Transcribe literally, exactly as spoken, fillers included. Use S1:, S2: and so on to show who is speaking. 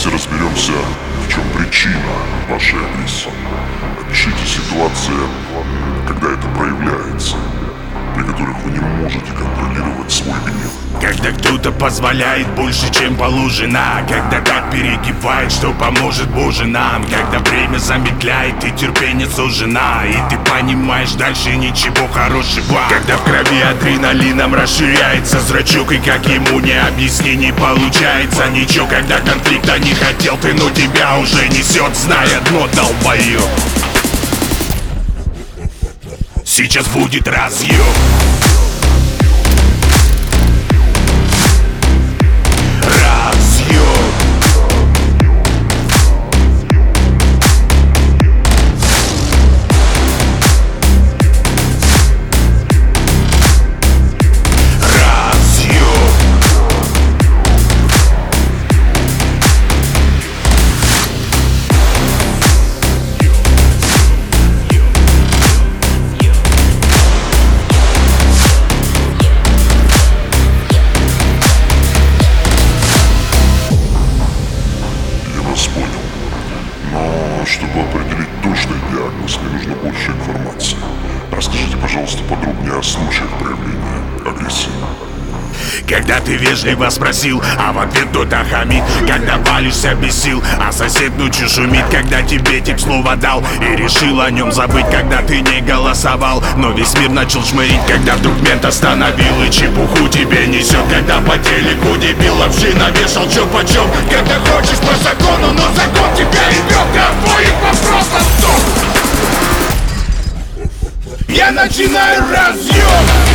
S1: Давайте разберемся, в чем причина вашей агрессии. Опишите ситуации, когда это проявляется, при которых вы не можете контролировать свой гнев.
S2: Когда кто-то позволяет больше, чем положено, когда так перегибает, что поможет Боже нам, когда время замедляет и терпение сужено, и ты понимаешь, дальше ничего хорошего. Когда в крови адреналином расширяется зрачок, и как ему не объясни, не получается ничего. Когда конфликта не хотел ты, но тебя уже несет, зная дно, долбоёб. Сейчас будет разъем.
S1: Чтобы определить точный диагноз, мне нужно больше информации. Расскажите, пожалуйста, подробнее о случаях проявления агрессии.
S2: Когда ты вежливо спросил, а в ответ кто-то хамит. Когда валишься без сил, а сосед ночью шумит. Когда тебе тип слово дал и решил о нем забыть. Когда ты не голосовал, но весь мир начал жмырить. Когда вдруг мент остановил и чепуху тебе несет. Когда по телеку дебил вообще навешал чё почем. Когда хочешь по закону, но закон тебя ебёт. Твоих вопросов стоп. Я начинаю разъем.